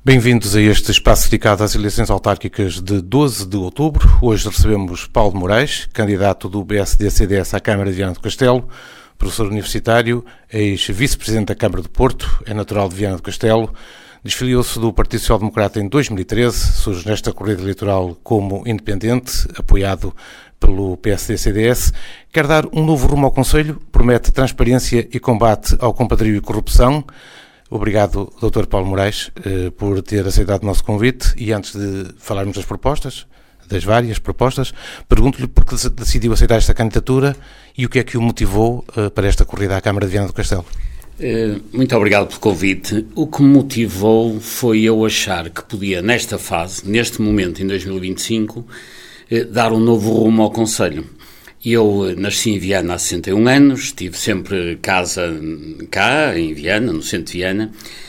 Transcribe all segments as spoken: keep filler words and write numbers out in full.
Bem-vindos a este espaço dedicado às eleições autárquicas de doze de outubro. Hoje recebemos Paulo Moraes, candidato do B S D C D S à Câmara de Viana do Castelo, professor universitário, ex-vice-presidente da Câmara do Porto, é natural de Viana do Castelo, desfiliou-se do Partido Social Democrata em dois mil e treze, surge nesta corrida eleitoral como independente, apoiado pelo P S D C D S, quer dar um novo rumo ao Conselho, promete transparência e combate ao compadrio e corrupção. Obrigado, doutor Paulo Moraes, por ter aceitado o nosso convite. E antes de falarmos das propostas, das várias propostas, pergunto-lhe por que decidiu aceitar esta candidatura e o que é que o motivou para esta corrida à Câmara de Viana do Castelo. Muito obrigado pelo convite. O que me motivou foi eu achar que podia, nesta fase, neste momento, em dois mil e vinte e cinco, dar um novo rumo ao Conselho. Eu nasci em Viana há sessenta e um anos, tive sempre casa cá, em Viana, no centro de Viana,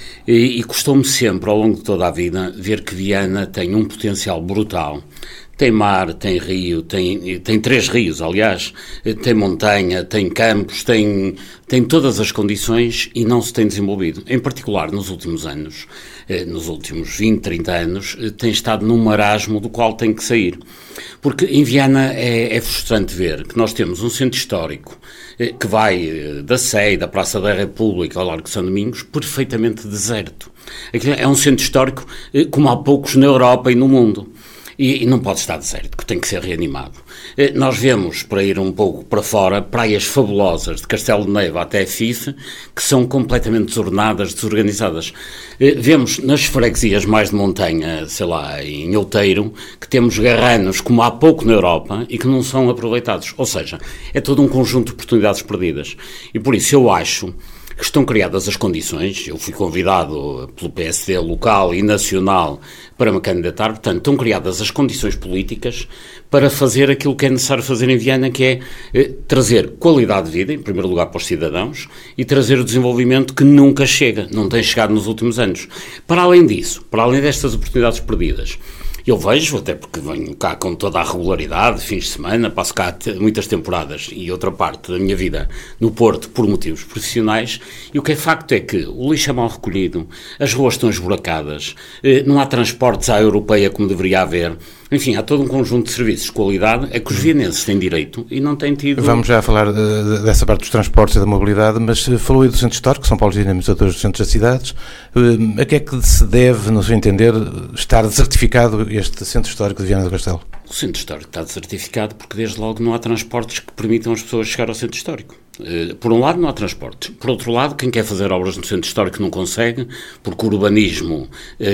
e, e custou-me sempre, ao longo de toda a vida, ver que Viana tem um potencial brutal. Tem mar, tem rio, tem, tem três rios, aliás, tem montanha, tem campos, tem, tem todas as condições e não se tem desenvolvido. Em particular, nos últimos anos, nos últimos vinte, trinta anos, tem estado num marasmo do qual tem que sair. Porque em Viana é, é frustrante ver que nós temos um centro histórico que vai da Sé, da Praça da República ao Largo de São Domingos, perfeitamente deserto. Aquilo é um centro histórico como há poucos na Europa e no mundo. E, e não pode estar deserto, que tem que ser reanimado. Nós vemos, para ir um pouco para fora, praias fabulosas, de Castelo de Neiva até Fife, que são completamente desordenadas, desorganizadas. Vemos nas freguesias mais de montanha, sei lá, em Outeiro, que temos garranos como há pouco na Europa e que não são aproveitados. Ou seja, é todo um conjunto de oportunidades perdidas. E por isso eu acho que estão criadas as condições, eu fui convidado pelo P S D local e nacional para me candidatar, portanto, estão criadas as condições políticas para fazer aquilo que é necessário fazer em Viana, que é eh, trazer qualidade de vida, em primeiro lugar para os cidadãos, e trazer o desenvolvimento que nunca chega, não tem chegado nos últimos anos. Para além disso, para além destas oportunidades perdidas, eu vejo, até porque venho cá com toda a regularidade, fins de semana, passo cá muitas temporadas e outra parte da minha vida no Porto por motivos profissionais, e o que é facto é que o lixo é mal recolhido, as ruas estão esburacadas, não há transportes à europeia como deveria haver. Enfim, há todo um conjunto de serviços de qualidade a que os vienenses têm direito e não têm tido... Vamos já falar uh, dessa parte dos transportes e da mobilidade, mas uh, falou aí do centro histórico, São Paulo e dinamizadores dos centros das cidades. Uh, a que é que se deve, no seu entender, estar desertificado este centro histórico de Viana do Castelo? O centro histórico está desertificado porque, desde logo, não há transportes que permitam as pessoas chegar ao centro histórico. Por um lado, não há transportes. Por outro lado, quem quer fazer obras no centro histórico não consegue, porque o urbanismo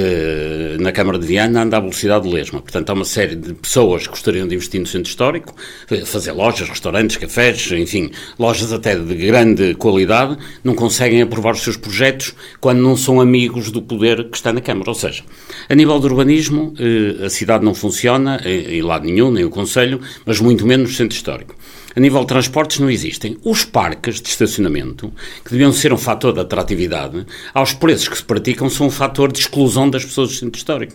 eh, na Câmara de Viana anda à velocidade de lesma. Portanto, há uma série de pessoas que gostariam de investir no centro histórico, fazer lojas, restaurantes, cafés, enfim, lojas até de grande qualidade, não conseguem aprovar os seus projetos quando não são amigos do poder que está na Câmara. Ou seja, a nível do urbanismo, eh, a cidade não funciona em lado nenhum, nem o Conselho, mas muito menos no centro histórico. A nível de transportes não existem. Os parques de estacionamento, que deviam ser um fator de atratividade, aos preços que se praticam, são um fator de exclusão das pessoas do centro histórico.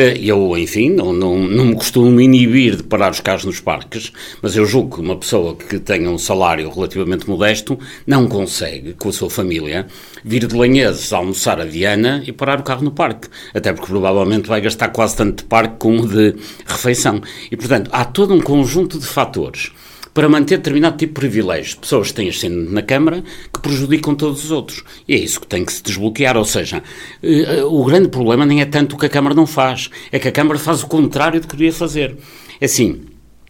Eu, enfim, não, não, não me costumo inibir de parar os carros nos parques, mas eu julgo que uma pessoa que tenha um salário relativamente modesto não consegue, com a sua família, vir de Lanheses almoçar a Viana e parar o carro no parque. Até porque provavelmente vai gastar quase tanto de parque como de refeição. E, portanto, há todo um conjunto de fatores para manter determinado tipo de privilégios. Pessoas que têm assento na Câmara que prejudicam todos os outros. E é isso que tem que se desbloquear. Ou seja, o grande problema nem é tanto o que a Câmara não faz, é que a Câmara faz o contrário do que devia fazer. É assim,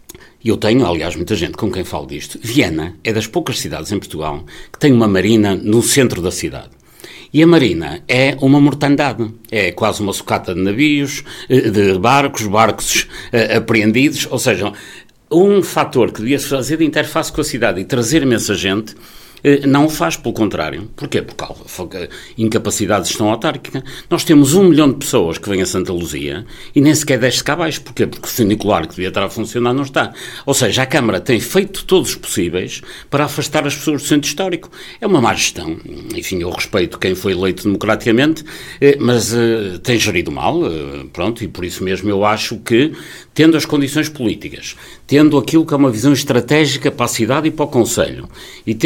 eu tenho, aliás, muita gente com quem falo disto. Viana é das poucas cidades em Portugal que tem uma marina no centro da cidade. E a marina é uma mortandade, é quase uma sucata de navios, de barcos, barcos apreendidos, ou seja, um fator que devia fazer de interface com a cidade e trazer imensa gente, não o faz, pelo contrário. Porquê? Por causa da incapacidade de gestão autárquica. Nós temos um milhão de pessoas que vêm a Santa Luzia e nem sequer desce cá abaixo. Porquê? Porque o funicular que devia estar a funcionar não está. Ou seja, a Câmara tem feito todos os possíveis para afastar as pessoas do centro histórico. É uma má gestão. Enfim, eu respeito quem foi eleito democraticamente, mas uh, tem gerido mal, uh, pronto, e por isso mesmo eu acho que, tendo as condições políticas, tendo aquilo que é uma visão estratégica para a cidade e para o Conselho, e tendo conseguido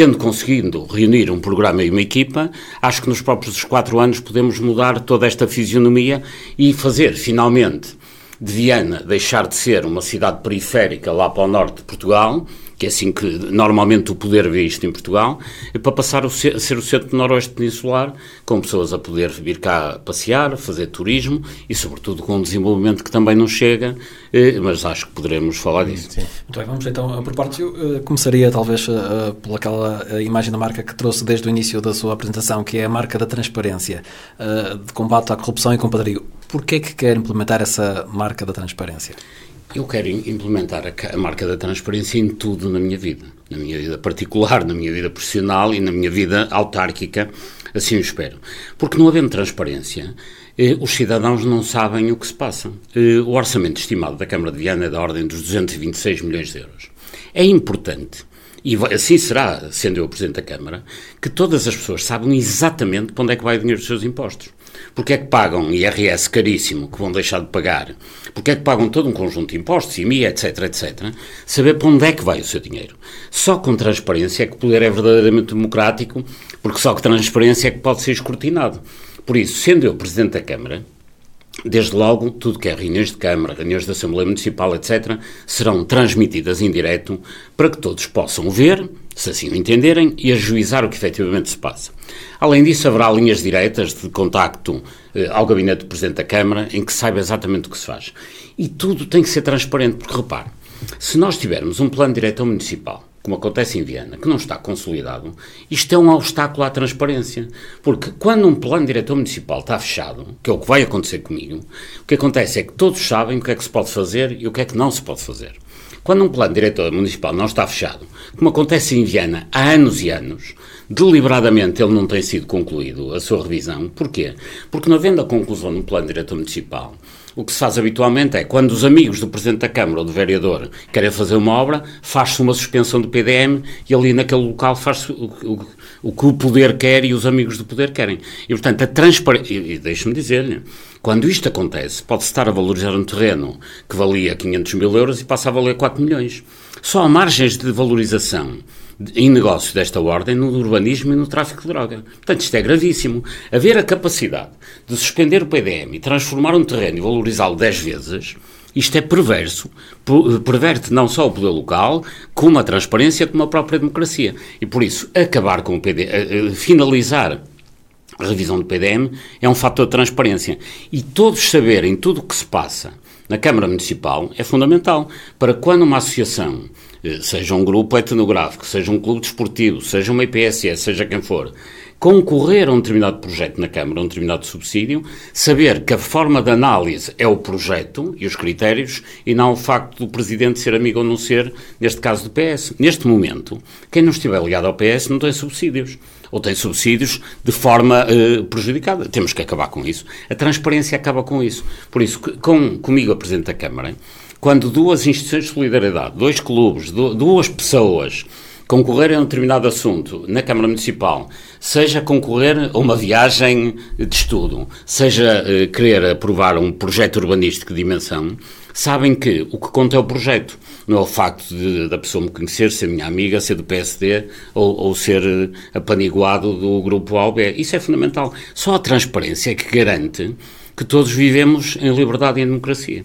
conseguindo reunir um programa e uma equipa, acho que nos próprios quatro anos podemos mudar toda esta fisionomia e fazer, finalmente, de Viana deixar de ser uma cidade periférica lá para o norte de Portugal, que é assim que normalmente o poder vê isto em Portugal, para passar a ser o centro noroeste peninsular, com pessoas a poder vir cá passear, fazer turismo e, sobretudo, com um desenvolvimento que também não chega, mas acho que poderemos falar disso. Sim. Muito bem, vamos então por partes. Eu começaria talvez por aquela imagem da marca que trouxe desde o início da sua apresentação, que é a marca da transparência, de combate à corrupção e compadrio. Porquê é que quer implementar essa marca da transparência? Eu quero implementar a marca da transparência em tudo na minha vida. Na minha vida particular, na minha vida profissional e na minha vida autárquica, assim eu espero. Porque não havendo transparência, eh, os cidadãos não sabem o que se passa. Eh, o orçamento estimado da Câmara de Viana é da ordem dos duzentos e vinte e seis milhões de euros. É importante, e assim será, sendo eu o Presidente da Câmara, que todas as pessoas saibam exatamente para onde é que vai o dinheiro dos seus impostos. Porque é que pagam I R S caríssimo, que vão deixar de pagar? Porque é que pagam todo um conjunto de impostos, I M I, etc, etcétera. Saber para onde é que vai o seu dinheiro. Só com transparência é que o poder é verdadeiramente democrático, porque só com transparência é que pode ser escrutinado. Por isso, sendo eu Presidente da Câmara, desde logo, tudo que é reuniões de Câmara, reuniões da Assembleia Municipal, etcétera, serão transmitidas em direto para que todos possam ver, se assim o entenderem, e ajuizar o que efetivamente se passa. Além disso, haverá linhas diretas de contacto eh, ao Gabinete do Presidente da Câmara, em que saiba exatamente o que se faz. E tudo tem que ser transparente, porque repare, se nós tivermos um plano diretor municipal, como acontece em Viana, que não está consolidado, isto é um obstáculo à transparência. Porque quando um plano diretor municipal está fechado, que é o que vai acontecer comigo, o que acontece é que todos sabem o que é que se pode fazer e o que é que não se pode fazer. Quando um plano diretor municipal não está fechado, como acontece em Viana há anos e anos, deliberadamente ele não tem sido concluído a sua revisão. Porquê? Porque não havendo a conclusão de um plano diretor municipal, o que se faz habitualmente é, quando os amigos do Presidente da Câmara ou do Vereador querem fazer uma obra, faz-se uma suspensão do P D M e ali naquele local faz-se o, o, o que o poder quer e os amigos do poder querem. E, portanto, a transparência... E, e deixe-me dizer-lhe, quando isto acontece, pode-se estar a valorizar um terreno que valia quinhentos mil euros e passa a valer quatro milhões. Só há margens de valorização em negócios desta ordem no urbanismo e no tráfico de droga. Portanto, isto é gravíssimo. Haver a capacidade de suspender o P D M e transformar um terreno e valorizá-lo dez vezes, isto é perverso. Perverte não só o poder local, como a transparência, como a própria democracia. E, por isso, acabar com o P D M, finalizar a revisão do P D M é um fator de transparência. E todos saberem tudo o que se passa na Câmara Municipal é fundamental para quando uma associação, seja um grupo etnográfico, seja um clube desportivo, seja uma I P S S, seja quem for, concorrer a um determinado projeto na Câmara, a um determinado subsídio, saber que a forma de análise é o projeto e os critérios e não o facto do Presidente ser amigo ou não ser, neste caso do P S. Neste momento, quem não estiver ligado ao P S não tem subsídios. Ou tem subsídios de forma uh, prejudicada. Temos que acabar com isso. A transparência acaba com isso. Por isso, com, comigo, a Presidente da Câmara, quando duas instituições de solidariedade, dois clubes, duas pessoas concorrerem a um determinado assunto na Câmara Municipal, seja concorrer a uma viagem de estudo, seja uh, querer aprovar um projeto urbanístico de dimensão, sabem que o que conta é o projeto, não é o facto de, da pessoa me conhecer, ser minha amiga, ser do P S D ou, ou ser apaniguado do grupo A ou B. Isso é fundamental. Só a transparência é que garante que todos vivemos em liberdade e em democracia.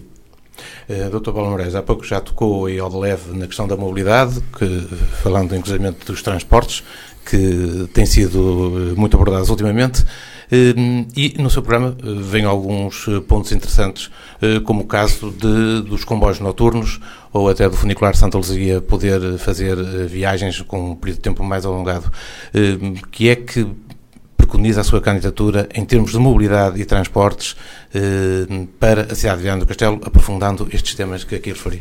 Uh, doutor Paulo Moraes, há pouco já tocou aí ao de leve na questão da mobilidade, que, falando inclusive dos transportes, que tem sido muito abordados ultimamente. Uh, e no seu programa uh, vêm alguns uh, pontos interessantes, uh, como o caso de, dos comboios noturnos ou até do funicular Santa Luzia poder fazer uh, viagens com um período de tempo mais alongado. Uh, que é que preconiza a sua candidatura em termos de mobilidade e transportes uh, para a cidade de Viana do Castelo, aprofundando estes temas que aqui referi?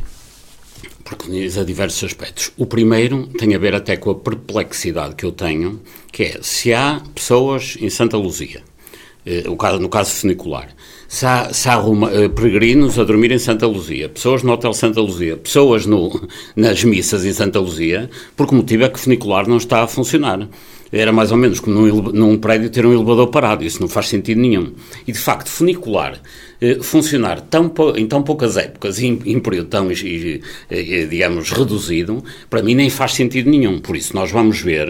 Preconiza diversos aspectos. O primeiro tem a ver até com a perplexidade que eu tenho, que é, se há pessoas em Santa Luzia, eh, no caso funicular, se há, se há ruma, eh, peregrinos a dormir em Santa Luzia, pessoas no Hotel Santa Luzia, pessoas no, nas missas em Santa Luzia, por que motivo é que o funicular não está a funcionar? Era mais ou menos como num, num prédio ter um elevador parado, isso não faz sentido nenhum. E, de facto, funicular eh, funcionar tão, em tão poucas épocas, em, em período tão, eh, digamos, reduzido, para mim nem faz sentido nenhum. Por isso, nós vamos ver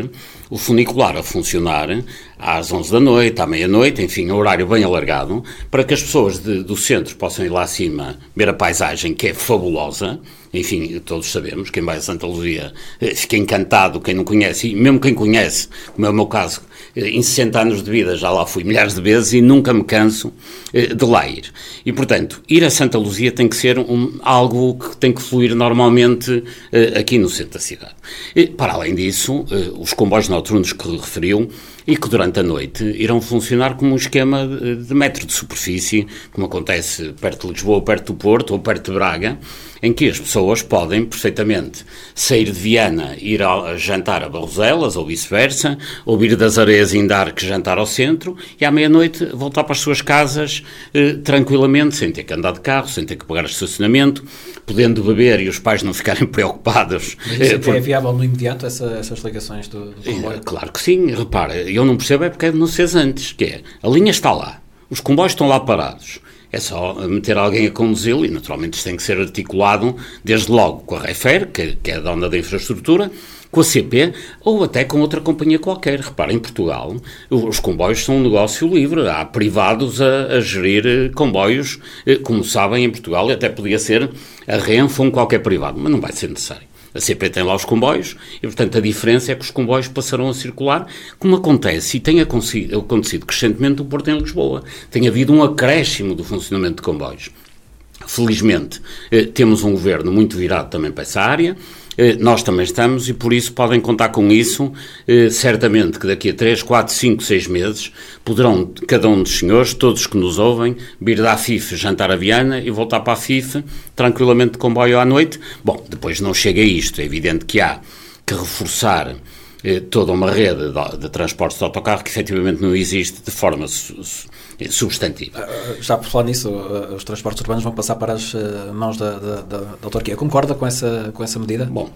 o funicular a funcionar às onze da noite, à meia-noite, enfim, um horário bem alargado, para que as pessoas de, do centro possam ir lá acima ver a paisagem, que é fabulosa. Enfim, todos sabemos, quem vai a Santa Luzia fica encantado, quem não conhece, e mesmo quem conhece, como é o meu caso, em sessenta anos de vida já lá fui milhares de vezes e nunca me canso de lá ir. E, portanto, ir a Santa Luzia tem que ser um, algo que tem que fluir normalmente aqui no centro da cidade. E, para além disso, os comboios noturnos que referiu e que durante a noite irão funcionar como um esquema de metro de superfície, como acontece perto de Lisboa, perto do Porto ou perto de Braga, em que as pessoas podem perfeitamente sair de Viana, ir a jantar a Barroselas ou vice-versa, ou ir das Areias em Arques jantar ao centro e à meia-noite voltar para as suas casas eh, tranquilamente, sem ter que andar de carro, sem ter que pagar estacionamento, podendo beber e os pais não ficarem preocupados. Mas isso eh, por... é viável no imediato, essa, essas ligações do, do comboio? É, claro que sim, repara, eu não percebo é porque é de não ser antes, que é, a linha está lá, os comboios estão lá parados. É só meter alguém a conduzi-lo e, naturalmente, isto tem que ser articulado desde logo com a Refer, que, que é a dona da infraestrutura, com a C P ou até com outra companhia qualquer. Repara, em Portugal, os comboios são um negócio livre. Há privados a, a gerir comboios, como sabem, em Portugal, e até podia ser a Renfe ou um qualquer privado, mas não vai ser necessário. A C P tem lá os comboios e, portanto, a diferença é que os comboios passarão a circular, como acontece e tem acontecido, acontecido crescentemente no Porto em Lisboa. Tem havido um acréscimo do funcionamento de comboios. Felizmente, eh, temos um governo muito virado também para essa área. Eh, nós também estamos e, por isso, podem contar com isso. Eh, certamente que daqui a três, quatro, cinco, seis meses poderão, cada um dos senhores, todos que nos ouvem, vir da F I F jantar a Viana e voltar para a F I F tranquilamente de comboio à noite. Bom, depois não chega a isto. É evidente que há que reforçar eh, toda uma rede de, de transportes de autocarro que efetivamente não existe de forma su, su, substantiva. Já por falar nisso, os transportes urbanos vão passar para as mãos da, da, da, da autarquia. Concorda com essa, com essa medida? Bom,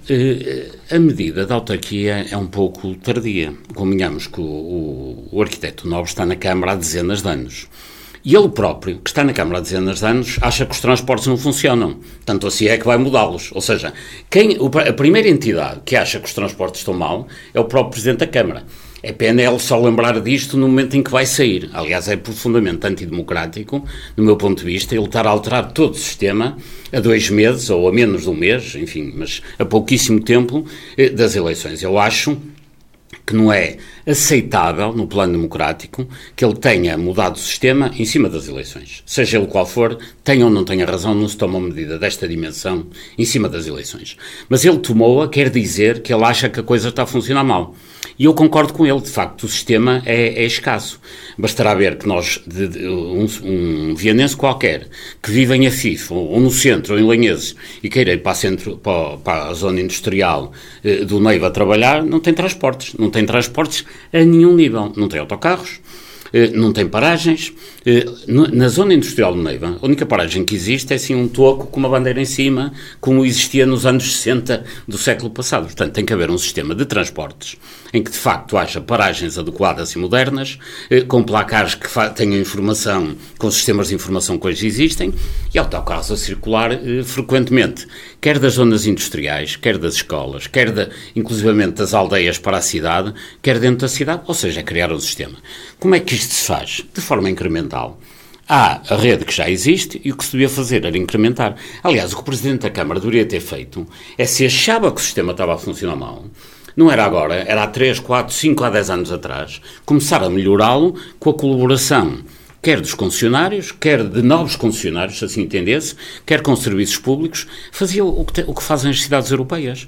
a medida da autarquia é um pouco tardia. Convenhamos que o, o, o arquiteto Nobre está na Câmara há dezenas de anos. E ele próprio, que está na Câmara há dezenas de anos, acha que os transportes não funcionam. Tanto assim é que vai mudá-los. Ou seja, quem, a primeira entidade que acha que os transportes estão mal é o próprio Presidente da Câmara. É pena ele só lembrar disto no momento em que vai sair. Aliás, é profundamente antidemocrático, no meu ponto de vista, ele estar a alterar todo o sistema a dois meses, ou a menos de um mês, enfim, mas a pouquíssimo tempo das eleições. Eu acho que não é aceitável, no plano democrático, que ele tenha mudado o sistema em cima das eleições. Seja ele qual for, tenha ou não tenha razão, não se toma uma medida desta dimensão em cima das eleições. Mas ele tomou-a, quer dizer que ele acha que a coisa está a funcionar mal. E eu concordo com ele, de facto, o sistema é, é escasso. Bastará ver que nós, de, de, um, um vianense qualquer, que vive em Afif, ou, ou no centro, ou em Lanheses, e queira ir para, centro, para, para a zona industrial eh, do Neiva a trabalhar, não tem transportes. Não tem transportes a nenhum nível. Não tem autocarros, eh, não tem paragens. Eh, no, na zona industrial do Neiva, a única paragem que existe é assim um toco com uma bandeira em cima, como existia nos anos sessenta do século passado. Portanto, tem que haver um sistema de transportes em que, de facto, haja paragens adequadas e modernas, eh, com placares que tenham informação, com sistemas de informação que hoje existem, e autocarros a circular eh, frequentemente, quer das zonas industriais, quer das escolas, quer, de, inclusivamente, das aldeias para a cidade, quer dentro da cidade, ou seja, criar um sistema. Como é que isto se faz? De forma incremental. Há a rede que já existe e o que se devia fazer era incrementar. Aliás, o que o Presidente da Câmara deveria ter feito é, se achava que o sistema estava a funcionar mal, não era agora, era há três, quatro, cinco, há dez anos atrás, começar a melhorá-lo com a colaboração, quer dos concessionários, quer de novos concessionários, se assim entendesse, quer com serviços públicos, fazia o que, te, o que fazem as cidades europeias.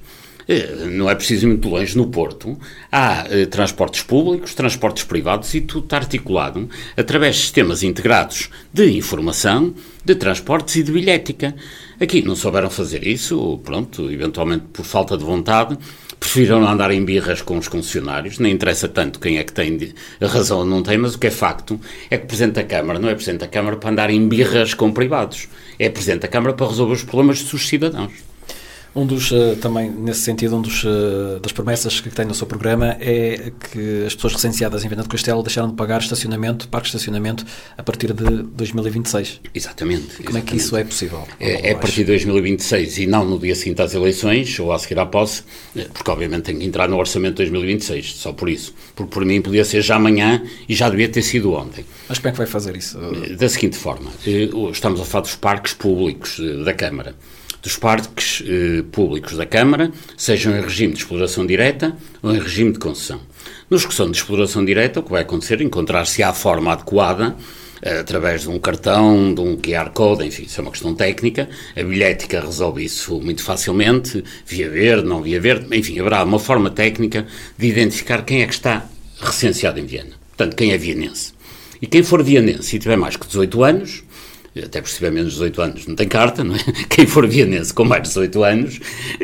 Não é preciso ir muito longe, no Porto há eh, transportes públicos, transportes privados e tudo está articulado através de sistemas integrados de informação, de transportes e de bilhética. Aqui não souberam fazer isso, pronto, eventualmente por falta de vontade, preferiram andar em birras com os concessionários, nem interessa tanto quem é que tem a razão ou não tem, mas o que é facto é que o Presidente da Câmara não é Presidente da Câmara para andar em birras com privados, é Presidente da Câmara para resolver os problemas dos seus cidadãos. Um dos, uh, também, nesse sentido, um dos, uh, das promessas que tem no seu programa é que as pessoas recenseadas em Viana do Castelo deixaram de pagar estacionamento, parque de estacionamento, a partir de dois mil e vinte e seis. Exatamente. E como exatamente. é que isso é possível? É, é a partir de dois mil e vinte e seis e não no dia seguinte às eleições ou a seguir à posse, porque obviamente tem que entrar no orçamento de dois mil e vinte e seis, só por isso. Porque por mim podia ser já amanhã e já devia ter sido ontem. Mas como é que vai fazer isso? Da seguinte forma, estamos a falar dos parques públicos da Câmara. Dos parques eh, públicos da Câmara, sejam em regime de exploração direta ou em regime de concessão. Nos que são de exploração direta, o que vai acontecer é encontrar-se à forma adequada, eh, através de um cartão, de um Q R Code, enfim, isso é uma questão técnica. A bilhética resolve isso muito facilmente, via verde, não via verde, enfim, haverá uma forma técnica de identificar quem é que está recenseado em Viana. Portanto, quem é vianense. E quem for vianense e tiver mais que dezoito anos, até por se tiver menos de dezoito anos não tem carta, não é? Quem for vianense com mais de dezoito anos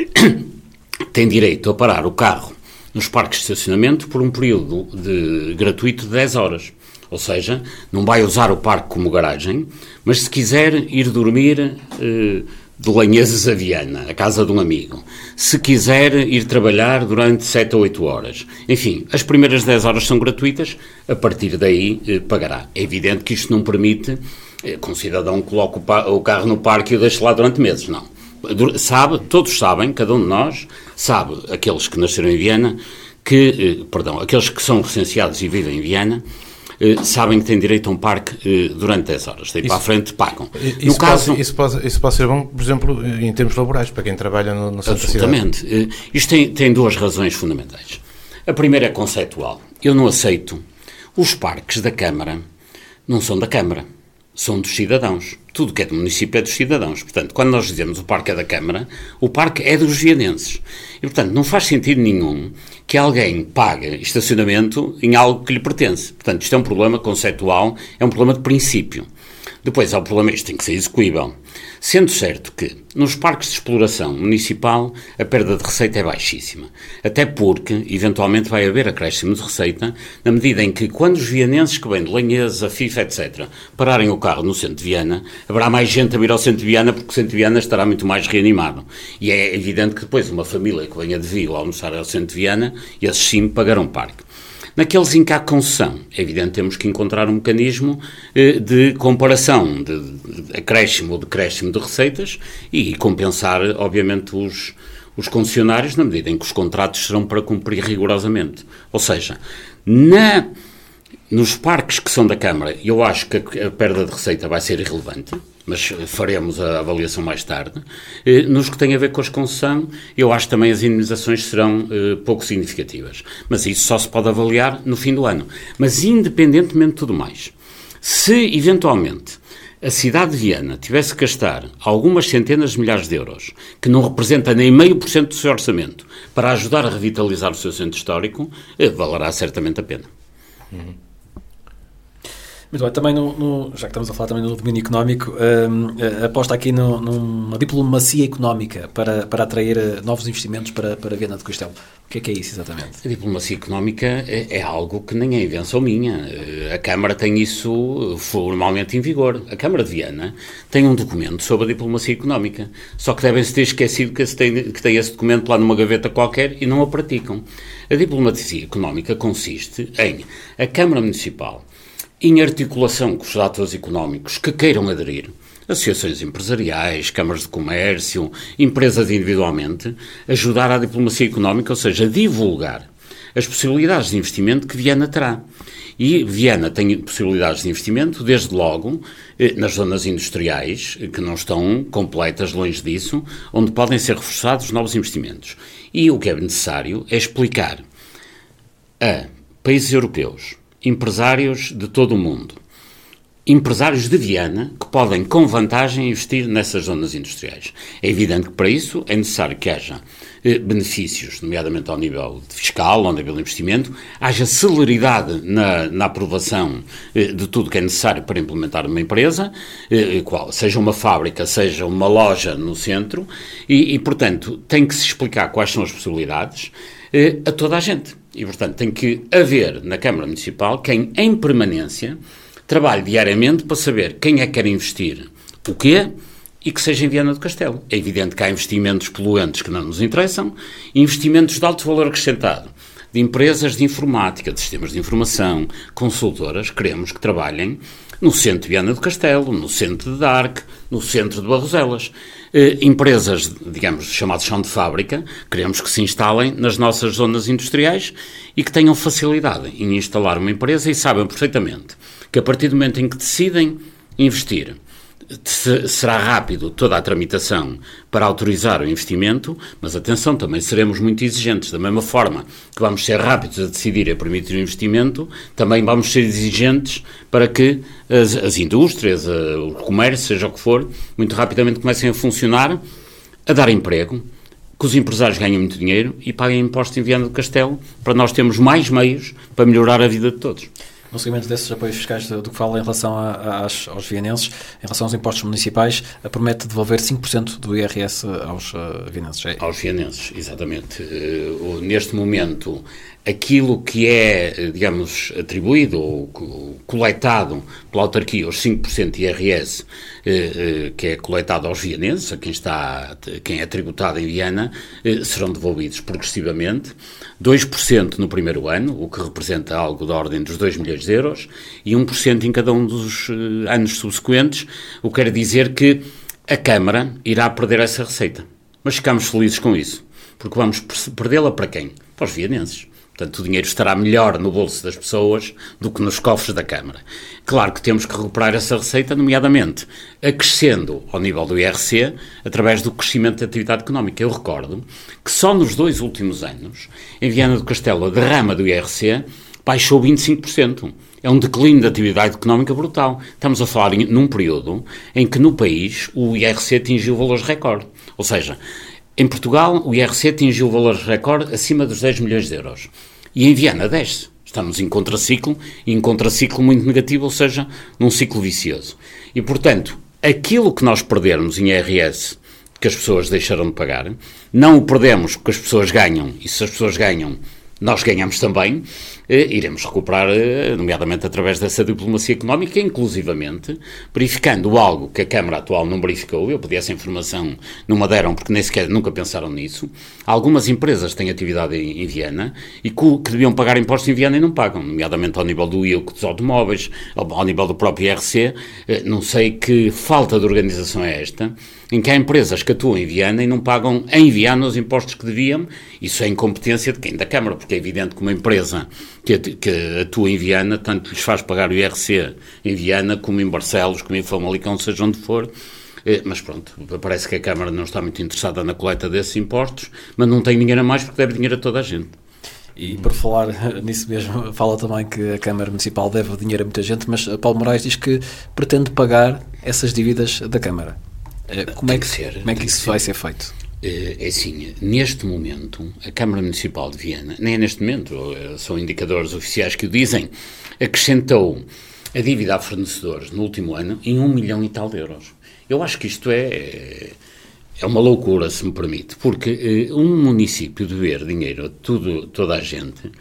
tem direito a parar o carro nos parques de estacionamento por um período de, gratuito de dez horas. Ou seja, não vai usar o parque como garagem, mas se quiser ir dormir eh, de Lanheses a Viana, a casa de um amigo, se quiser ir trabalhar durante sete ou oito horas, enfim, as primeiras dez horas são gratuitas, a partir daí eh, pagará. É evidente que isto não permite que um cidadão coloque o carro no parque e o deixe lá durante meses, não. Sabe, todos sabem, cada um de nós sabe, aqueles que nasceram em Viana, que, perdão, aqueles que são recenseados e vivem em Viana, sabem que têm direito a um parque durante dez horas. Daí isso, para a frente pagam. Isso, no caso, pode, isso, pode, isso pode ser bom, por exemplo, em termos laborais, para quem trabalha no, no centro da cidade. Absolutamente. Isto tem, tem duas razões fundamentais. A primeira é conceitual. Eu não aceito. Os parques da Câmara não são da Câmara. São dos cidadãos. Tudo que é do município é dos cidadãos. Portanto, quando nós dizemos o parque é da Câmara, o parque é dos vianenses. E, portanto, não faz sentido nenhum que alguém pague estacionamento em algo que lhe pertence. Portanto, isto é um problema conceitual, é um problema de princípio. Depois há o problema, isto tem que ser execuível. Sendo certo que, nos parques de exploração municipal, a perda de receita é baixíssima. Até porque, eventualmente, vai haver acréscimo de receita, na medida em que, quando os vianenses que vêm de Lanheses, a FIFA, etcétera, pararem o carro no centro de Viana, haverá mais gente a vir ao centro de Viana, porque o centro de Viana estará muito mais reanimado. E é evidente que depois uma família que venha de Vigo almoçar ao centro de Viana, esses sim pagarão parque. Naqueles em que há concessão, é evidente que temos que encontrar um mecanismo eh, de comparação, de, de acréscimo ou decréscimo de receitas e compensar, obviamente, os, os concessionários na medida em que os contratos serão para cumprir rigorosamente. Ou seja, na, nos parques que são da Câmara, eu acho que a, a perda de receita vai ser irrelevante, mas faremos a avaliação mais tarde. Eh, nos que têm a ver com a concessão, eu acho que também as indemnizações serão eh, pouco significativas. Mas isso só se pode avaliar no fim do ano. Mas independentemente de tudo mais, se eventualmente a cidade de Viana tivesse que gastar algumas centenas de milhares de euros, que não representa nem meio por cento do seu orçamento, para ajudar a revitalizar o seu centro histórico, eh, valerá certamente a pena. Uhum. Muito bem, também no, no, já que estamos a falar também no domínio económico, um, aposta aqui no, numa diplomacia económica para, para atrair novos investimentos para, para Viana do Castelo. O que é que é isso exatamente? A diplomacia económica é, é algo que nem é invenção minha. A Câmara tem isso formalmente em vigor. A Câmara de Viana tem um documento sobre a diplomacia económica, só que devem-se ter esquecido que, tem, que tem esse documento lá numa gaveta qualquer e não a praticam. A diplomacia económica consiste em a Câmara Municipal, em articulação com os atores económicos que queiram aderir, associações empresariais, câmaras de comércio, empresas individualmente, ajudar à diplomacia económica, ou seja, divulgar as possibilidades de investimento que Viana terá. E Viana tem possibilidades de investimento, desde logo, nas zonas industriais, que não estão completas, longe disso, onde podem ser reforçados novos investimentos. E o que é necessário é explicar a países europeus, empresários de todo o mundo, empresários de Viana que podem com vantagem investir nessas zonas industriais. É evidente que para isso é necessário que haja eh, benefícios, nomeadamente ao nível fiscal, ao nível de investimento, haja celeridade na, na aprovação eh, de tudo que é necessário para implementar uma empresa, eh, qual, seja uma fábrica, seja uma loja no centro, e, e portanto tem que se explicar quais são as possibilidades eh, a toda a gente. E, portanto, tem que haver na Câmara Municipal quem, em permanência, trabalhe diariamente para saber quem é que quer investir o quê, e que seja em Viana do Castelo. É evidente que há investimentos poluentes que não nos interessam, investimentos de alto valor acrescentado, de empresas de informática, de sistemas de informação, consultoras, queremos que trabalhem no centro de Viana do Castelo, no centro de Darque, no centro de Barroselas. Eh, empresas, digamos, chamadas chão de fábrica, queremos que se instalem nas nossas zonas industriais e que tenham facilidade em instalar uma empresa e saibam perfeitamente que a partir do momento em que decidem investir, será rápido toda a tramitação para autorizar o investimento, mas atenção, também seremos muito exigentes. Da mesma forma que vamos ser rápidos a decidir e a permitir o investimento, também vamos ser exigentes para que as, as indústrias, a, o comércio, seja o que for, muito rapidamente comecem a funcionar, a dar emprego, que os empresários ganhem muito dinheiro e paguem impostos em Viana do Castelo, para nós termos mais meios para melhorar a vida de todos. No seguimento desses apoios fiscais do, do que fala em relação a, a, aos vienenses, em relação aos impostos municipais, promete devolver cinco por cento do I R S aos uh, vienenses. É? Aos vienenses, exatamente. Uh, neste momento, aquilo que é, digamos, atribuído ou coletado pela autarquia, os cinco por cento de I R S, eh, eh, que é coletado aos vienenses, a quem, está, quem é tributado em Viana, eh, serão devolvidos progressivamente, dois por cento no primeiro ano, o que representa algo da ordem dos dois milhões de euros, e um por cento em cada um dos eh, anos subsequentes, o que quer dizer que a Câmara irá perder essa receita. Mas ficamos felizes com isso, porque vamos perdê-la para quem? Para os vienenses. Portanto, o dinheiro estará melhor no bolso das pessoas do que nos cofres da Câmara. Claro que temos que recuperar essa receita, nomeadamente acrescendo ao nível do I R C, através do crescimento da atividade económica. Eu recordo que só nos dois últimos anos, em Viana do Castelo, a derrama do I R C baixou vinte e cinco por cento. É um declínio da atividade económica brutal. Estamos a falar em, num período em que no país o I R C atingiu valores recorde. Ou seja, em Portugal o I R C atingiu valores recorde acima dos dez milhões de euros. E em Viana desce. Estamos em contraciclo, e em contraciclo muito negativo, ou seja, num ciclo vicioso. E, portanto, aquilo que nós perdermos em I R S, que as pessoas deixaram de pagar, não o perdemos porque as pessoas ganham, e se as pessoas ganham, nós ganhamos também, eh, iremos recuperar, eh, nomeadamente através dessa diplomacia económica, inclusivamente, verificando algo que a Câmara atual não verificou. Eu pedi essa informação, não me deram porque nem sequer nunca pensaram nisso. Algumas empresas têm atividade em, em Viana e que, que deviam pagar impostos em Viana e não pagam, nomeadamente ao nível do I U C dos automóveis, ao, ao nível do próprio I R C. Eh, não sei que falta de organização é esta, em que há empresas que atuam em Viana e não pagam em Viana os impostos que deviam. Isso é incompetência de quem? Da Câmara, porque é evidente que uma empresa que, que atua em Viana, tanto lhes faz pagar o I R C em Viana, como em Barcelos, como em Famalicão, seja onde for. Mas pronto, parece que a Câmara não está muito interessada na coleta desses impostos, mas não tem dinheiro a mais porque deve dinheiro a toda a gente. E por falar nisso mesmo, fala também que a Câmara Municipal deve dinheiro a muita gente, mas Paulo Moraes diz que pretende pagar essas dívidas da Câmara. Como é que, ser, como é que isso que vai ser feito? É assim, neste momento, a Câmara Municipal de Viana, nem é neste momento, são indicadores oficiais que o dizem, acrescentou a dívida a fornecedores no último ano em um milhão e tal de euros. Eu acho que isto é, é uma loucura, se me permite, porque um município dever dinheiro a tudo, toda a gente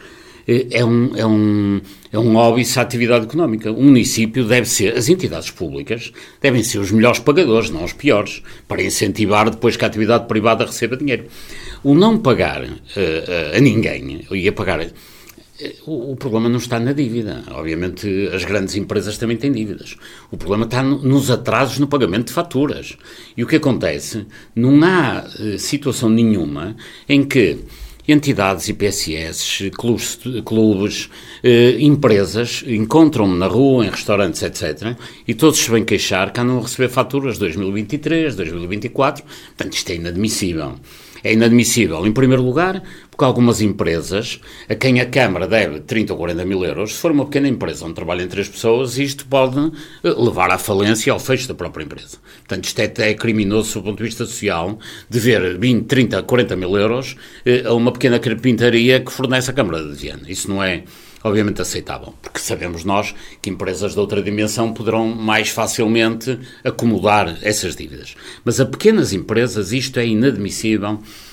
é um, é um, é um óbice à atividade económica. O município deve ser, as entidades públicas devem ser os melhores pagadores, não os piores, para incentivar depois que a atividade privada receba dinheiro. O não pagar uh, uh, a ninguém, e a pagar, uh, o, o problema não está na dívida. Obviamente as grandes empresas também têm dívidas. O problema está no, nos atrasos no pagamento de faturas. E o que acontece? Não há uh, situação nenhuma em que entidades, I P S S, clubes, clubes eh, empresas, encontram-me na rua, em restaurantes, etcétera, e todos se vêm queixar que andam a receber faturas de dois mil e vinte e três, dois mil e vinte e quatro, portanto isto é inadmissível. É inadmissível, em primeiro lugar, porque algumas empresas, a quem a Câmara deve trinta ou quarenta mil euros, se for uma pequena empresa onde trabalham três pessoas, isto pode levar à falência e ao fecho da própria empresa. Portanto, isto é até criminoso, do ponto de vista social, dever vinte, trinta, quarenta mil euros a uma pequena carpintaria que fornece a Câmara de Viana. Isso não é, obviamente, aceitável, porque sabemos nós que empresas de outra dimensão poderão mais facilmente acomodar essas dívidas. Mas a pequenas empresas isto é inadmissível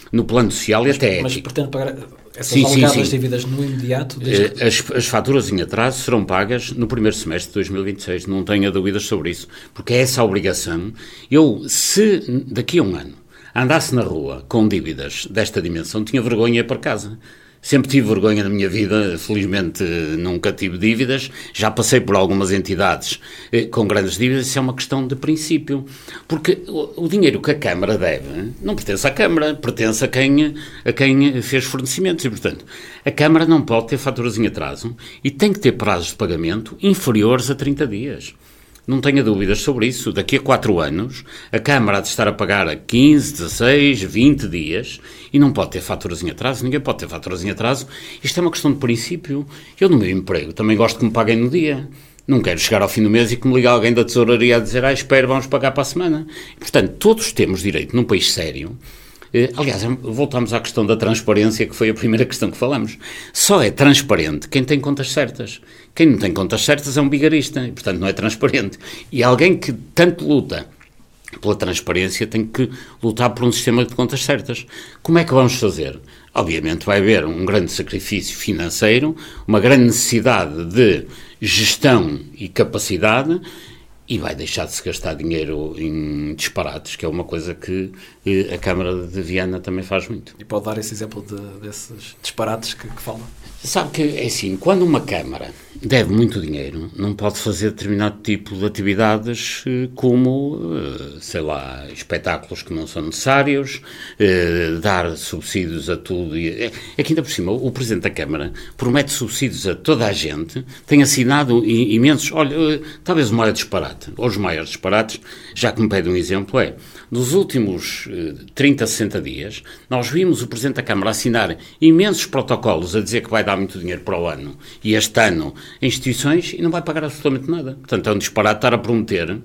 no plano social mas, e até mas ético. Mas pretende pagar essas sim, alegadas sim, sim. dívidas no imediato? Desde... As, as faturas em atraso serão pagas no primeiro semestre de dois mil e vinte e seis, não tenha dúvidas sobre isso, porque é essa a obrigação. Eu, se daqui a um ano andasse na rua com dívidas desta dimensão, tinha vergonha de ir para casa. Sempre tive vergonha na minha vida, felizmente nunca tive dívidas, já passei por algumas entidades eh, com grandes dívidas, isso é uma questão de princípio, porque o, o dinheiro que a Câmara deve não pertence à Câmara, pertence a quem, a quem fez fornecimentos e, portanto, a Câmara não pode ter faturas em atraso e tem que ter prazos de pagamento inferiores a trinta dias. Não tenha dúvidas sobre isso. Daqui a quatro anos, a Câmara há de estar a pagar a quinze, dezasseis, vinte dias e não pode ter faturas em atraso. Ninguém pode ter faturas em atraso. Isto é uma questão de princípio. Eu, no meu emprego, também gosto que me paguem no dia. Não quero chegar ao fim do mês e que me ligue alguém da tesouraria a dizer ah, espera, vamos pagar para a semana. E, portanto, todos temos direito, num país sério. Aliás, voltamos à questão da transparência, que foi a primeira questão que falamos. Só é transparente quem tem contas certas. Quem não tem contas certas é um vigarista e, portanto, não é transparente. E alguém que tanto luta pela transparência tem que lutar por um sistema de contas certas. Como é que vamos fazer? Obviamente vai haver um grande sacrifício financeiro, uma grande necessidade de gestão e capacidade. E vai deixar de se gastar dinheiro em disparates, que é uma coisa que eh, a Câmara de Viana também faz muito. E pode dar esse exemplo de, desses disparates que, que fala? Sabe que, é assim, quando uma Câmara deve muito dinheiro, não pode fazer determinado tipo de atividades eh, como, eh, sei lá, espetáculos que não são necessários, eh, dar subsídios a tudo. E, é, é que ainda por cima, o, o Presidente da Câmara promete subsídios a toda a gente, tem assinado i, imensos, olha, eh, talvez o maior disparate, ou os maiores disparates, já que me pede um exemplo, é, nos últimos eh, trinta, sessenta dias, nós vimos o Presidente da Câmara assinar imensos protocolos a dizer que vai dar muito dinheiro para o ano, e este ano em instituições, e não vai pagar absolutamente nada. Portanto, é um disparate estar a prometer.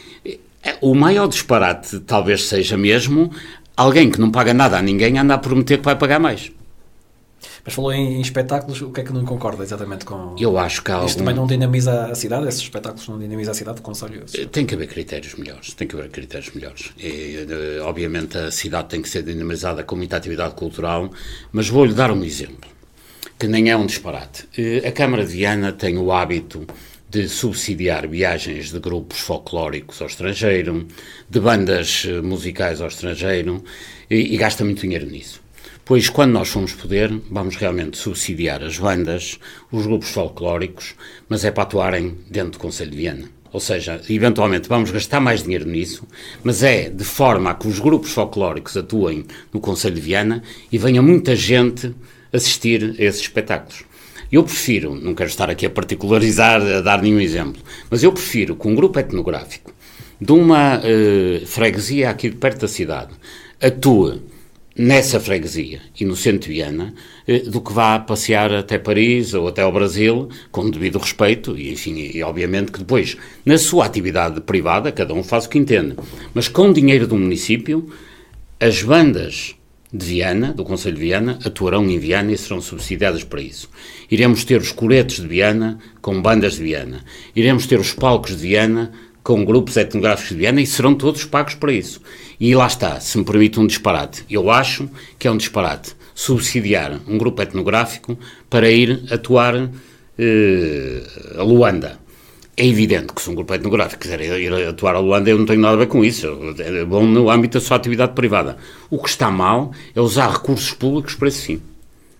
O maior disparate talvez seja mesmo alguém que não paga nada a ninguém anda a prometer que vai pagar mais. Mas falou em, em espetáculos, o que é que não concorda exatamente com... Eu acho que há Isto algum... também não dinamiza a cidade? Esses espetáculos não dinamizam a cidade do Conselho? Tem que haver critérios melhores, tem que haver critérios melhores. E, obviamente a cidade tem que ser dinamizada com muita atividade cultural, mas vou-lhe dar um exemplo, que nem é um disparate. A Câmara de Viana tem o hábito de subsidiar viagens de grupos folclóricos ao estrangeiro, de bandas musicais ao estrangeiro, e, e gasta muito dinheiro nisso. Pois, quando nós formos poder, vamos realmente subsidiar as bandas, os grupos folclóricos, mas é para atuarem dentro do Conselho de Viana. Ou seja, eventualmente vamos gastar mais dinheiro nisso, mas é de forma a que os grupos folclóricos atuem no Conselho de Viana e venha muita gente assistir a esses espetáculos. Eu prefiro, não quero estar aqui a particularizar, a dar nenhum exemplo, mas eu prefiro que um grupo etnográfico de uma uh, freguesia aqui de perto da cidade atue nessa freguesia e no centro de Viana, uh, do que vá passear até Paris ou até ao Brasil, com devido respeito, e enfim, e obviamente que depois, na sua atividade privada, cada um faz o que entende, mas com dinheiro do município, as bandas de Viana, do Conselho de Viana, atuarão em Viana e serão subsidiadas para isso. Iremos ter os coretos de Viana com bandas de Viana. Iremos ter os palcos de Viana com grupos etnográficos de Viana e serão todos pagos para isso. E lá está, se me permite um disparate. Eu acho que é um disparate subsidiar um grupo etnográfico para ir atuar eh, a Luanda. É evidente que se um grupo etnográfico quiser ir atuar a Luanda, eu não tenho nada a ver com isso. É bom no âmbito da sua atividade privada. O que está mal é usar recursos públicos para esse fim.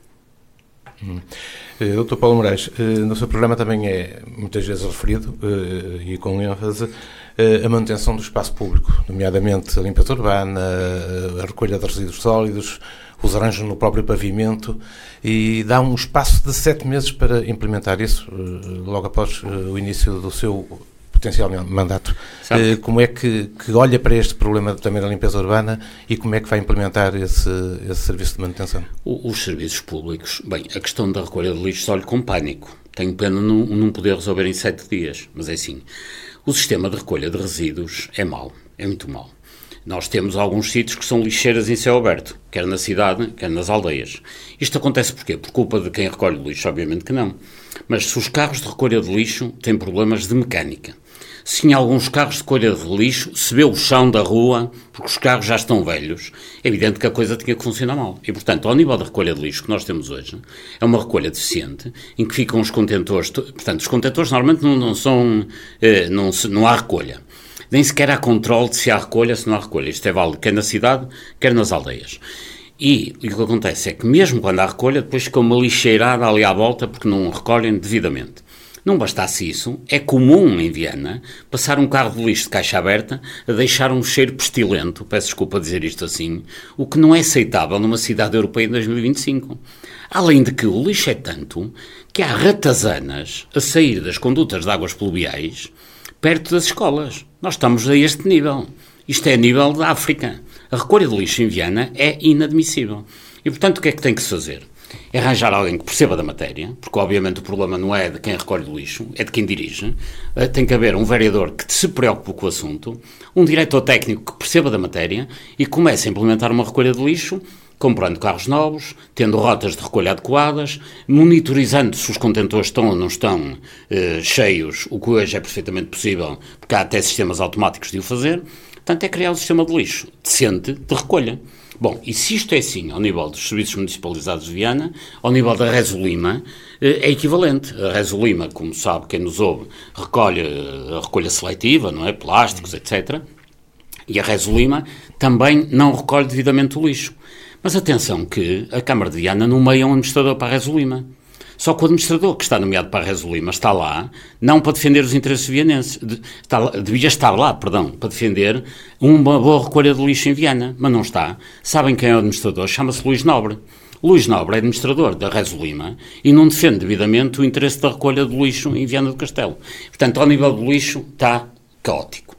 Hum. Uh, doutor Paulo Moraes, uh, no seu programa também é muitas vezes referido, uh, e com ênfase, uh, a manutenção do espaço público, nomeadamente a limpeza urbana, uh, a recolha de resíduos sólidos, os arranjos no próprio pavimento, e dá um espaço de sete meses para implementar isso, logo após o início do seu potencial mandato. Sabe? Como é que, que olha para este problema também da limpeza urbana e como é que vai implementar esse, esse serviço de manutenção? O, os serviços públicos, bem, a questão da recolha de lixo olho com pânico. Tenho pena não, não poder resolver em sete dias, mas é assim. O sistema de recolha de resíduos é mau, é muito mau. Nós temos alguns sítios que são lixeiras em céu aberto, quer na cidade, quer nas aldeias. Isto acontece porquê? Por culpa de quem recolhe o lixo? Obviamente que não. Mas se os carros de recolha de lixo têm problemas de mecânica, se em alguns carros de recolha de lixo se vê o chão da rua, porque os carros já estão velhos, é evidente que a coisa tinha que funcionar mal. E, portanto, ao nível da recolha de lixo que nós temos hoje, é uma recolha deficiente, em que ficam os contentores... Portanto, os contentores normalmente não, não são... Não, não há recolha. Nem sequer há controle de se há recolha, se não há recolha. Isto é válido quer na cidade, quer nas aldeias. E, e o que acontece é que mesmo quando há recolha, depois fica uma lixeirada ali à volta porque não recolhem devidamente. Não bastasse isso, é comum em Viana passar um carro de lixo de caixa aberta a deixar um cheiro pestilento, peço desculpa dizer isto assim, o que não é aceitável numa cidade europeia em dois mil e vinte e cinco. Além de que o lixo é tanto que há ratazanas a sair das condutas de águas pluviais perto das escolas. Nós estamos a este nível. Isto é a nível da África. A recolha de lixo em Viana é inadmissível. E, portanto, o que é que tem que se fazer? É arranjar alguém que perceba da matéria, porque obviamente o problema não é de quem recolhe o lixo, é de quem dirige. Tem que haver um vereador que se preocupe com o assunto, um diretor técnico que perceba da matéria e comece a implementar uma recolha de lixo, comprando carros novos, tendo rotas de recolha adequadas, monitorizando se os contentores estão ou não estão eh, cheios, o que hoje é perfeitamente possível, porque há até sistemas automáticos de o fazer. Portanto, é criar um sistema de lixo decente de recolha. Bom, e se isto é assim ao nível dos serviços municipalizados de Viana, ao nível da Resolima, é equivalente. A Resolima, como sabe, quem nos ouve, recolhe a recolha seletiva, não é? Plásticos, etcétera. E a Resolima também não recolhe devidamente o lixo. Mas atenção que a Câmara de Viana nomeia um administrador para a Resolima. Só que o administrador que está nomeado para a Resolima está lá, não para defender os interesses vianenses, de, está lá, devia estar lá, perdão, para defender uma boa recolha de lixo em Viana, mas não está. Sabem quem é o administrador? Chama-se Luís Nobre. Luís Nobre é administrador da Resolima e não defende devidamente o interesse da recolha de lixo em Viana do Castelo. Portanto, ao nível do lixo está caótico.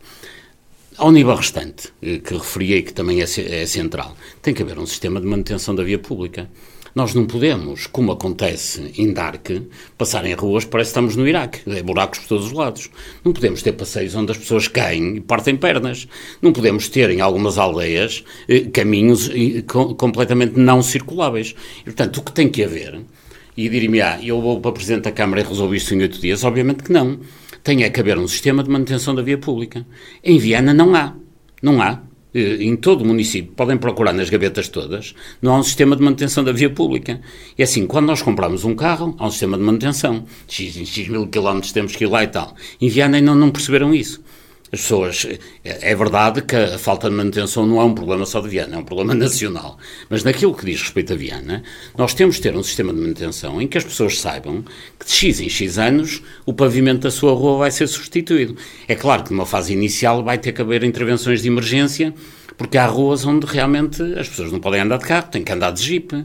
Ao nível restante, que referi e que também é, é central, tem que haver um sistema de manutenção da via pública. Nós não podemos, como acontece em Darque, passar em ruas, parece que estamos no Iraque, é buracos por todos os lados. Não podemos ter passeios onde as pessoas caem e partem pernas. Não podemos ter, em algumas aldeias, caminhos completamente não circuláveis. E, portanto, o que tem que haver, e dir-me, ah, eu vou para Presidente da Câmara e resolvo isto em oito dias, obviamente que não. Tem é que haver um sistema de manutenção da via pública. Em Viana não há. Não há. Em todo o município, podem procurar nas gavetas todas, não há um sistema de manutenção da via pública. E assim, quando nós compramos um carro, há um sistema de manutenção. X, X mil quilómetros temos que ir lá e tal. Em Viana ainda não perceberam isso. As pessoas... É verdade que a falta de manutenção não é um problema só de Viana, é um problema nacional. Mas naquilo que diz respeito a Viana, nós temos de ter um sistema de manutenção em que as pessoas saibam que de X em X anos o pavimento da sua rua vai ser substituído. É claro que numa fase inicial vai ter que haver intervenções de emergência, porque há ruas onde realmente as pessoas não podem andar de carro, têm que andar de jipe.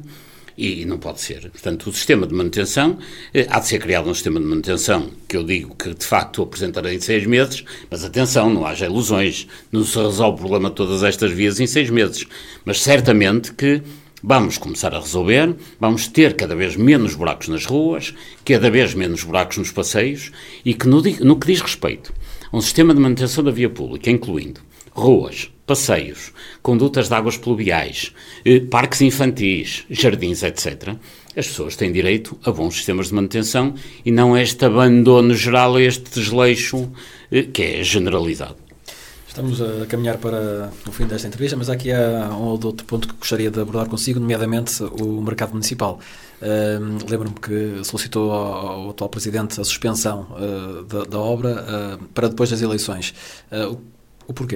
E não pode ser. Portanto, o sistema de manutenção, eh, há de ser criado um sistema de manutenção que eu digo que, de facto, apresentarei em seis meses, mas atenção, não haja ilusões, não se resolve o problema de todas estas vias em seis meses. Mas certamente que vamos começar a resolver, vamos ter cada vez menos buracos nas ruas, cada vez menos buracos nos passeios, e que no, no que diz respeito a um sistema de manutenção da via pública, incluindo ruas, passeios, condutas de águas pluviais, eh, parques infantis, jardins, etcétera, as pessoas têm direito a bons sistemas de manutenção e não este abandono geral, este desleixo eh, que é generalizado. Estamos a caminhar para o fim desta entrevista, mas aqui há um ou outro ponto que gostaria de abordar consigo, nomeadamente o mercado municipal. Uh, Lembro-me que solicitou ao, ao atual Presidente a suspensão uh, da, da obra uh, para depois das eleições. Uh, o, o porquê?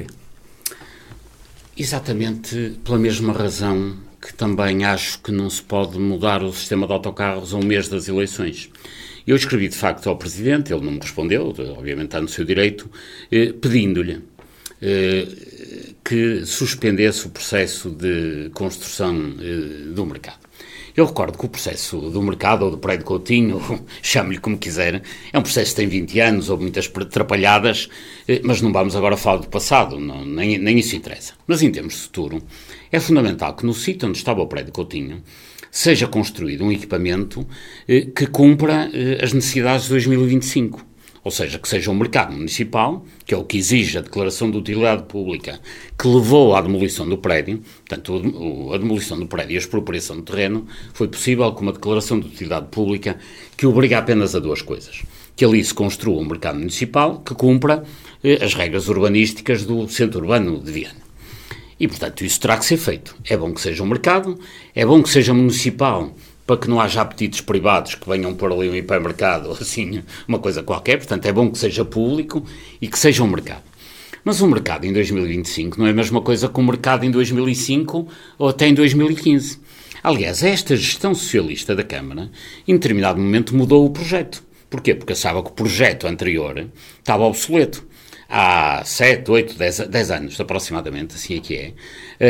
Exatamente pela mesma razão que também acho que não se pode mudar o sistema de autocarros a um mês das eleições. Eu escrevi, de facto, ao Presidente, ele não me respondeu, obviamente está no seu direito, eh, pedindo-lhe eh, que suspendesse o processo de construção eh, do mercado. Eu recordo que o processo do mercado, ou do prédio Coutinho, chame-lhe como quiser, é um processo que tem vinte anos, houve muitas atrapalhadas, mas não vamos agora falar do passado, não, nem, nem isso interessa. Mas em termos de futuro, é fundamental que no sítio onde estava o prédio Coutinho seja construído um equipamento eh, que cumpra eh, as necessidades de dois mil e vinte e cinco. Ou seja, que seja um mercado municipal, que é o que exige a declaração de utilidade pública que levou à demolição do prédio. Portanto, a demolição do prédio e a expropriação do terreno foi possível com uma declaração de utilidade pública que obriga apenas a duas coisas. Que ali se construa um mercado municipal que cumpra eh, as regras urbanísticas do centro urbano de Viana. E, portanto, isso terá que ser feito. É bom que seja um mercado, é bom que seja municipal, para que não haja apetites privados que venham por ali um hipermercado, assim, uma coisa qualquer. Portanto, é bom que seja público e que seja um mercado. Mas o mercado em dois mil e vinte e cinco não é a mesma coisa que o mercado em dois mil e cinco ou até em dois mil e quinze. Aliás, esta gestão socialista da Câmara, em determinado momento, mudou o projeto. Porquê? Porque achava que o projeto anterior estava obsoleto. Há sete, oito, dez anos, aproximadamente, assim é que é,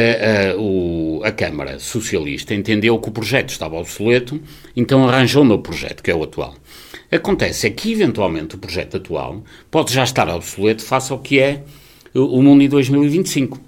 a, a, o, a Câmara Socialista entendeu que o projeto estava obsoleto, então arranjou um novo projeto, que é o atual. Acontece é que, eventualmente, o projeto atual pode já estar obsoleto face ao que é o mundo em dois mil e vinte e cinco.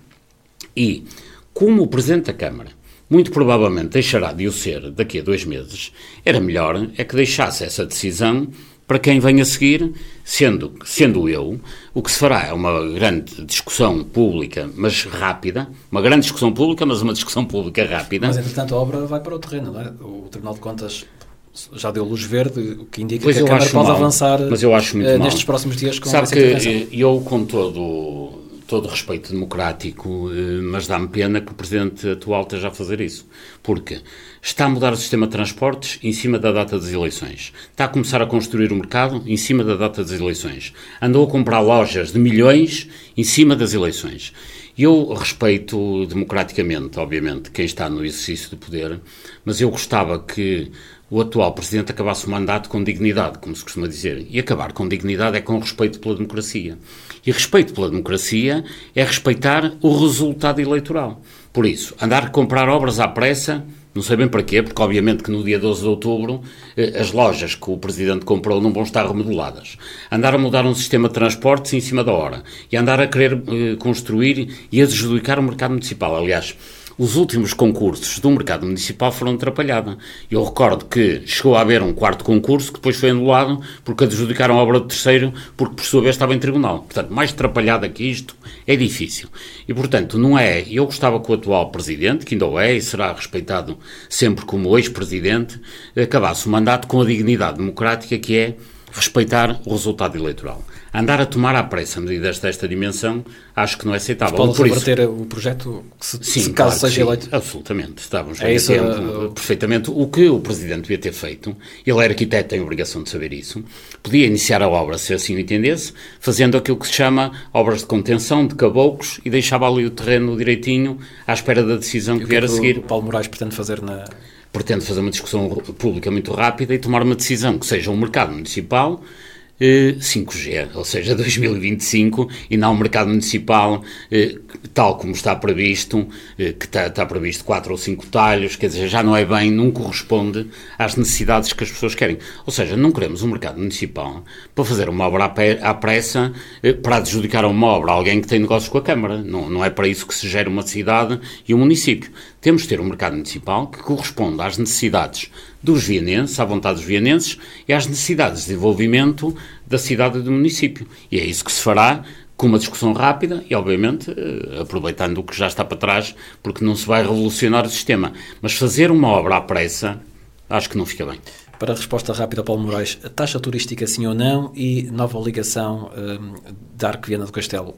E, como o Presidente da Câmara muito provavelmente deixará de o ser daqui a dois meses, era melhor é que deixasse essa decisão para quem vem a seguir, sendo, sendo eu, o que se fará é uma grande discussão pública, mas rápida, uma grande discussão pública, mas uma discussão pública rápida. Mas, entretanto, a obra vai para o terreno, não é? O Tribunal de Contas já deu luz verde, o que indica pois que a Câmara pode mal, avançar mas eu acho muito uh, mal. nestes próximos dias com Sabe essa que intervenção. Eu, com todo, todo respeito democrático, mas dá-me pena que o Presidente atual esteja a fazer isso. Porque está a mudar o sistema de transportes em cima da data das eleições. Está a começar a construir o mercado em cima da data das eleições. Andou a comprar lojas de milhões em cima das eleições. Eu respeito democraticamente, obviamente, quem está no exercício do poder, mas eu gostava que o atual Presidente acabasse o mandato com dignidade, como se costuma dizer. E acabar com dignidade é com respeito pela democracia. E respeito pela democracia é respeitar o resultado eleitoral. Por isso, andar a comprar obras à pressa, não sei bem para quê, porque obviamente que no dia doze de outubro as lojas que o Presidente comprou não vão estar remodeladas. Andar a mudar um sistema de transportes em cima da hora. E andar a querer eh, construir e adjudicar o mercado municipal. Aliás, os últimos concursos do mercado municipal foram atrapalhados. Eu recordo que chegou a haver um quarto concurso que depois foi anulado porque adjudicaram a obra do terceiro porque, por sua vez, estava em tribunal. Portanto, mais atrapalhada que isto é difícil. E, portanto, não é... Eu gostava que o atual Presidente, que ainda o é e será respeitado sempre como ex-Presidente, acabasse o mandato com a dignidade democrática que é respeitar o resultado eleitoral. Andar a tomar à pressa medidas desta dimensão, acho que não é aceitável. Pode por reverter isso, o projeto, se, sim, se claro caso seja sim, eleito? Absolutamente. Estávamos é isso, tempo, uh, perfeitamente. O que o Presidente devia ter feito, ele era arquiteto, tem a obrigação de saber isso, podia iniciar a obra, se assim o entendesse, fazendo aquilo que se chama obras de contenção, de caboclos, e deixava ali o terreno direitinho, à espera da decisão que vier a seguir. O Paulo Moraes pretende fazer na... Pretende fazer uma discussão pública muito rápida e tomar uma decisão que seja um mercado municipal eh, cinco G, ou seja, dois mil e vinte e cinco, e não um mercado municipal eh, tal como está previsto, eh, que está, está previsto quatro ou cinco talhos, quer dizer, já não é bem, não corresponde às necessidades que as pessoas querem. Ou seja, não queremos um mercado municipal para fazer uma obra à, pé, à pressa, eh, para adjudicar uma obra a alguém que tem negócios com a Câmara. Não, não é para isso que se gera uma cidade e um município. Temos de ter um mercado municipal que corresponda às necessidades dos vianenses, à vontade dos vianenses e às necessidades de desenvolvimento da cidade e do município. E é isso que se fará com uma discussão rápida e, obviamente, aproveitando o que já está para trás, porque não se vai revolucionar o sistema. Mas fazer uma obra à pressa, acho que não fica bem. Para a resposta rápida, Paulo Moraes, taxa turística sim ou não e nova ligação um, da Arco Viana do Castelo?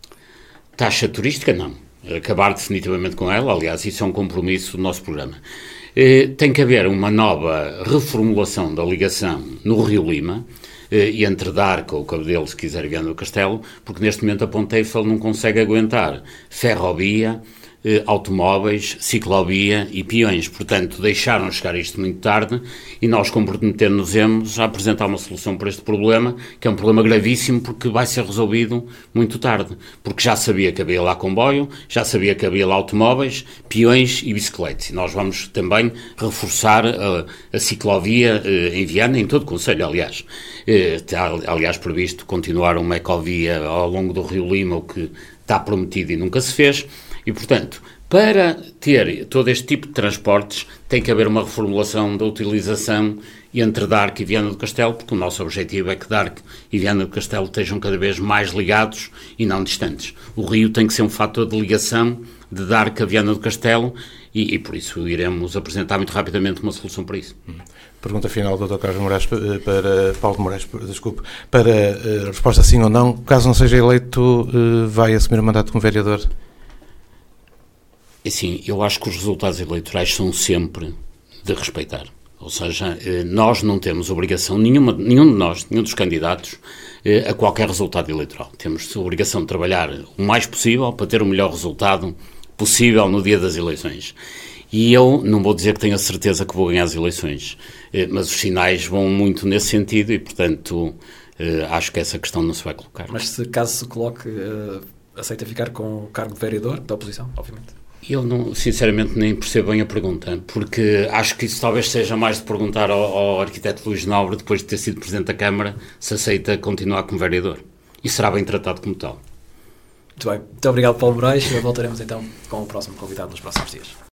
Taxa turística, não. Acabar definitivamente com ela, aliás, isso é um compromisso do nosso programa. Eh, tem que haver uma nova reformulação da ligação no Rio Lima, eh, e entre Darca ou Cabedelo, se quiser, Viana do Castelo, porque neste momento a Ponte Eiffel não consegue aguentar ferrovia, eh, automóveis, ciclovia e peões. Portanto, deixaram chegar isto muito tarde e nós comprometemos-nos a apresentar uma solução para este problema, que é um problema gravíssimo porque vai ser resolvido muito tarde. Porque já sabia que havia lá comboio, já sabia que havia lá automóveis, peões e bicicletas. E nós vamos também reforçar a, a ciclovia eh, em Viana, em todo o concelho, aliás. Eh, está, aliás, previsto continuar uma ecovia ao longo do Rio Lima, o que está prometido e nunca se fez. E, portanto, para ter todo este tipo de transportes, tem que haver uma reformulação da utilização entre Darque e Viana do Castelo, porque o nosso objetivo é que Darque e Viana do Castelo estejam cada vez mais ligados e não distantes. O rio tem que ser um fator de ligação de Darque a Viana do Castelo e, e por isso iremos apresentar muito rapidamente uma solução para isso. Pergunta final, doutor Carlos Moraes, para Paulo de Moraes, desculpe, para a resposta sim ou não, caso não seja eleito, vai assumir o mandato como vereador? Assim, eu acho que os resultados eleitorais são sempre de respeitar. Ou seja, nós não temos obrigação, nenhuma, nenhum de nós, nenhum dos candidatos, a qualquer resultado eleitoral. Temos a obrigação de trabalhar o mais possível para ter o melhor resultado possível no dia das eleições. E eu não vou dizer que tenho a certeza que vou ganhar as eleições, mas os sinais vão muito nesse sentido e, portanto, acho que essa questão não se vai colocar. Mas se caso se coloque, aceita ficar com o cargo de vereador da oposição, obviamente? Eu, não, sinceramente, nem percebo bem a pergunta, porque acho que isso talvez seja mais de perguntar ao, ao arquiteto Luís Nobre, depois de ter sido Presidente da Câmara, se aceita continuar como vereador. E será bem tratado como tal. Muito bem. Muito obrigado, Paulo Moraes. Voltaremos então com o próximo convidado nos próximos dias.